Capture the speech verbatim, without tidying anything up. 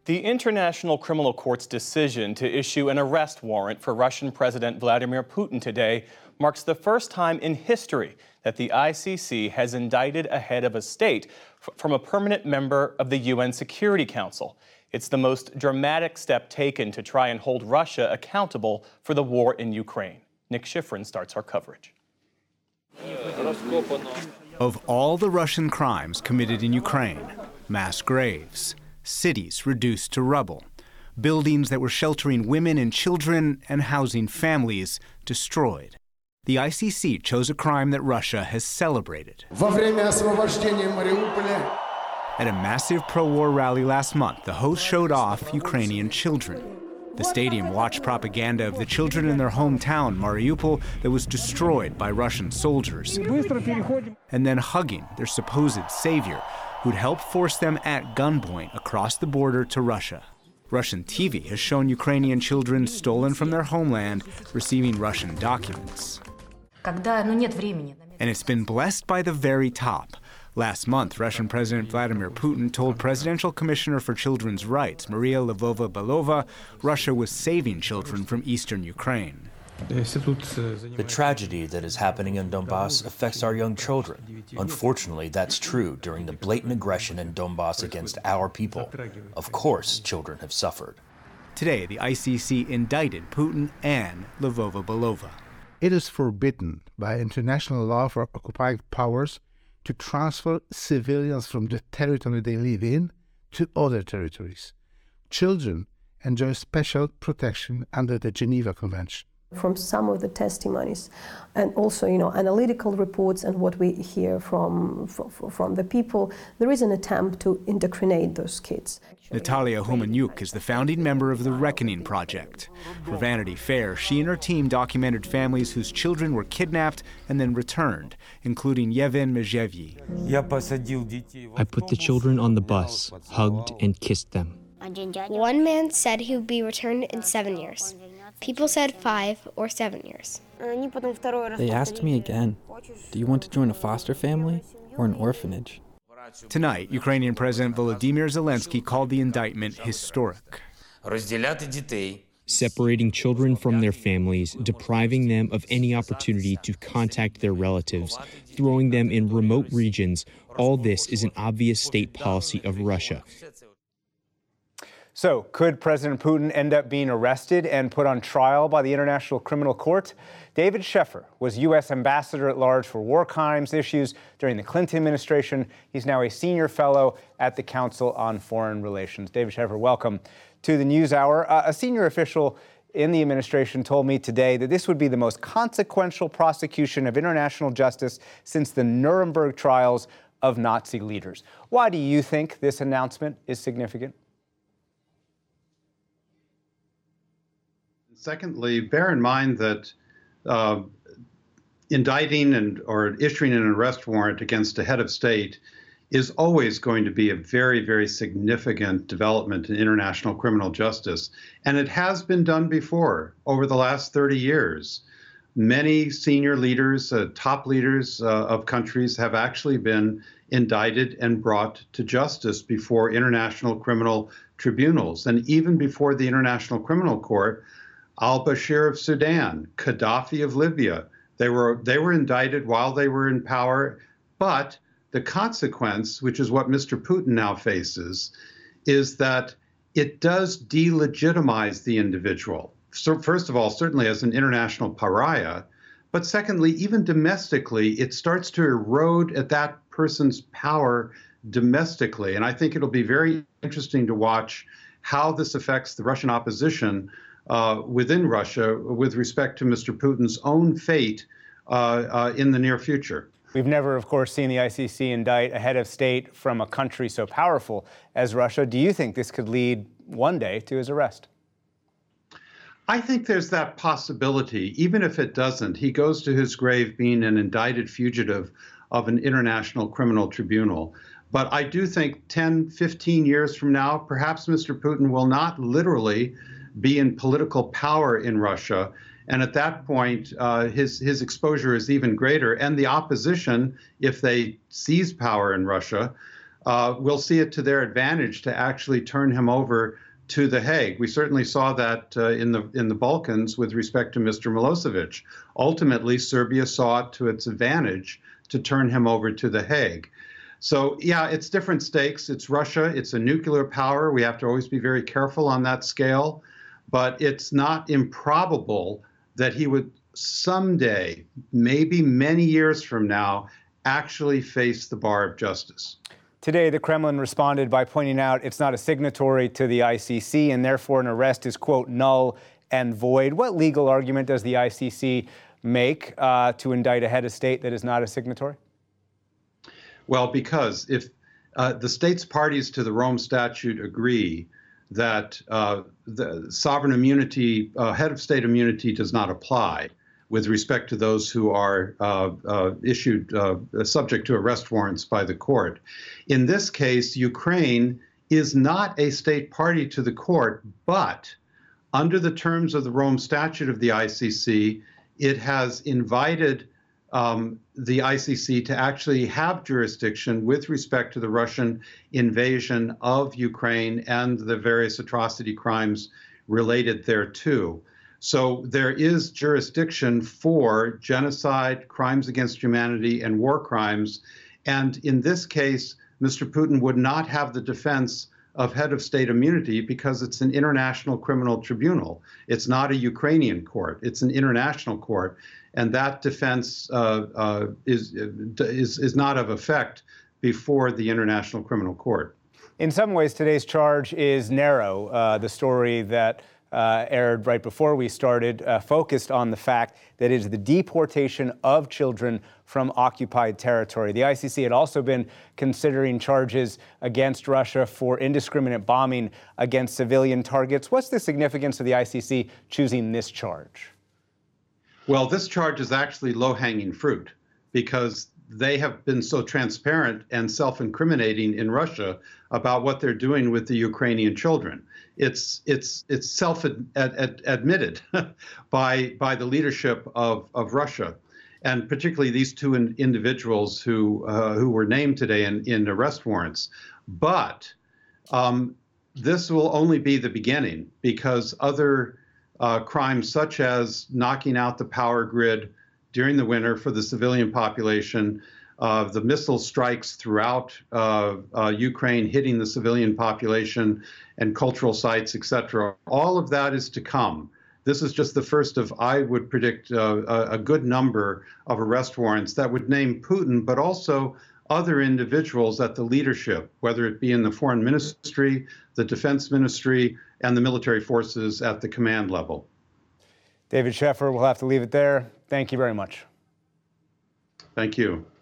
The International Criminal Court's decision to issue an arrest warrant for Russian President Vladimir Putin today marks the first time in history that the I C C has indicted a head of a state f- from a permanent member of the U N Security Council. It's the most dramatic step taken to try and hold Russia accountable for the war in Ukraine. Nick Schifrin starts our coverage. Of all the Russian crimes committed in Ukraine, mass graves, cities reduced to rubble, buildings that were sheltering women and children and housing families destroyed, the I C C chose a crime that Russia has celebrated. At a massive pro-war rally last month, the host showed off Ukrainian children. The stadium watched propaganda of the children in their hometown, Mariupol, that was destroyed by Russian soldiers, and then hugging their supposed savior, who'd helped force them at gunpoint across the border to Russia. Russian T V has shown Ukrainian children stolen from their homeland receiving Russian documents. And it's been blessed by the very top. Last month, Russian President Vladimir Putin told Presidential Commissioner for Children's Rights, Maria Lvova-Belova, Russia was saving children from eastern Ukraine. The tragedy that is happening in Donbass affects our young children. Unfortunately, that's true during the blatant aggression in Donbass against our people. Of course, children have suffered. Today, the I C C indicted Putin and Lvova-Belova. It is forbidden by international law for occupied powers to transfer civilians from the territory they live in to other territories. Children enjoy special protection under the Geneva Convention. From some of the testimonies and also, you know, analytical reports and what we hear from, from, from the people, there is an attempt to indoctrinate those kids. Natalia Homeniuk is the founding member of the Reckoning Project. For Vanity Fair, she and her team documented families whose children were kidnapped and then returned, including Yevhen Mezhevyi. I put the children on the bus, hugged and kissed them. One man said he would be returned in seven years. People said five or seven years. They asked me again, do you want to join a foster family or an orphanage? Tonight, Ukrainian President Volodymyr Zelensky called the indictment historic. Separating children from their families, depriving them of any opportunity to contact their relatives, throwing them in remote regions, all this is an obvious state policy of Russia. So, could President Putin end up being arrested and put on trial by the International Criminal Court? David Sheffer was U S Ambassador at Large for War Crimes Issues during the Clinton administration. He's now a senior fellow at the Council on Foreign Relations. David Sheffer, welcome to the NewsHour. Uh, a senior official in the administration told me today that this would be the most consequential prosecution of international justice since the Nuremberg trials of Nazi leaders. Why do you think this announcement is significant? Secondly, bear in mind that uh, indicting and or issuing an arrest warrant against a head of state is always going to be a very, very significant development in international criminal justice. And it has been done before over the last thirty years. Many senior leaders, uh, top leaders uh, of countries have actually been indicted and brought to justice before international criminal tribunals. And even before the International Criminal Court, al-Bashir of Sudan, Gaddafi of Libya, they were they were indicted while they were in power. But the consequence, which is what Mister Putin now faces, is that it does delegitimize the individual. So first of all, certainly as an international pariah, but secondly, even domestically, it starts to erode at that person's power domestically. And I think it'll be very interesting to watch how this affects the Russian opposition Uh, within Russia with respect to Mister Putin's own fate uh, uh, in the near future. We've never, of course, seen the I C C indict a head of state from a country so powerful as Russia. Do you think this could lead one day to his arrest? I think there's that possibility. Even if it doesn't, he goes to his grave being an indicted fugitive of an international criminal tribunal. But I do think ten, fifteen years from now, perhaps Mister Putin will not literally be in political power in Russia. And at that point, uh, his, his exposure is even greater. And the opposition, if they seize power in Russia, uh, will see it to their advantage to actually turn him over to The Hague. We certainly saw that uh, in the in the Balkans with respect to Mister Milosevic. Ultimately, Serbia saw it to its advantage to turn him over to The Hague. So, yeah, it's different stakes. It's Russia. It's a nuclear power. We have to always be very careful on that scale. But it's not improbable that he would someday, maybe many years from now, actually face the bar of justice. Today, the Kremlin responded by pointing out it's not a signatory to the I C C, and therefore an arrest is, quote, null and void. What legal argument does the I C C make uh, to indict a head of state that is not a signatory? Well, because if uh, the states parties to the Rome Statute agree that uh, the sovereign immunity, uh, head of state immunity does not apply with respect to those who are uh, uh, issued uh, subject to arrest warrants by the court. In this case, Ukraine is not a state party to the court, but under the terms of the Rome Statute of the I C C, it has invited um, the I C C to actually have jurisdiction with respect to the Russian invasion of Ukraine and the various atrocity crimes related thereto. So there is jurisdiction for genocide, crimes against humanity, and war crimes. And in this case, Mister Putin would not have the defense of head of state immunity because it's an international criminal tribunal. It's not a Ukrainian court. It's an international court. And that defense uh, uh, is, is, is not of effect before the International Criminal Court. In some ways, today's charge is narrow. Uh, the story that Uh, aired right before we started, uh, focused on the fact that it is the deportation of children from occupied territory. The I C C had also been considering charges against Russia for indiscriminate bombing against civilian targets. What's the significance of the I C C choosing this charge? Well, this charge is actually low-hanging fruit because they have been so transparent and self-incriminating in Russia about what they're doing with the Ukrainian children. It's it's it's self-admitted by by the leadership of of Russia, and particularly these two in, individuals who uh, who were named today in, in arrest warrants. But um, this will only be the beginning, because other uh, crimes such as knocking out the power grid during the winter for the civilian population, uh, the missile strikes throughout uh, uh, Ukraine hitting the civilian population and cultural sites, et cetera. All of that is to come. This is just the first of, I would predict, uh, a, a good number of arrest warrants that would name Putin, but also other individuals at the leadership, whether it be in the foreign ministry, the defense ministry, and the military forces at the command level. David Scheffer, we'll have to leave it there. Thank you very much. Thank you.